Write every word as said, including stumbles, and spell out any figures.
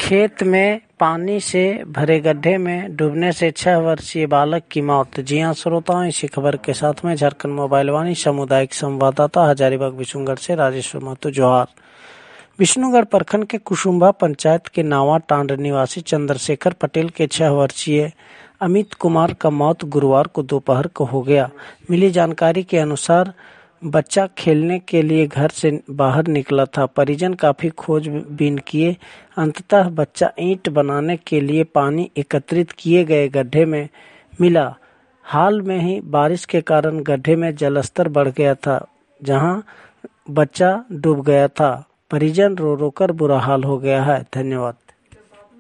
खेत में पानी से भरे गड्ढे में डूबने से छह वर्षीय बालक की मौत। जी हां श्रोताओं, इसी खबर के साथ में झारखंड मोबाइल वाणी सामुदायिक संवाददाता हजारीबाग विष्णुगढ़ से राजेश्वर महतो जोहार। विष्णुगढ़ प्रखंड के कुसुम्भा पंचायत के नावा टांड निवासी चंद्रशेखर पटेल के छह वर्षीय अमित कुमार का मौत गुरुवार को दोपहर को हो गया। मिली जानकारी के अनुसार बच्चा खेलने के लिए घर से बाहर निकला था। परिजन काफी खोजबीन किए, अंततः बच्चा ईंट बनाने के लिए पानी एकत्रित किए गए गड्ढे में मिला। हाल में ही बारिश के कारण गड्ढे में जलस्तर बढ़ गया था, जहां बच्चा डूब गया था। परिजन रो रो कर बुरा हाल हो गया है। धन्यवाद।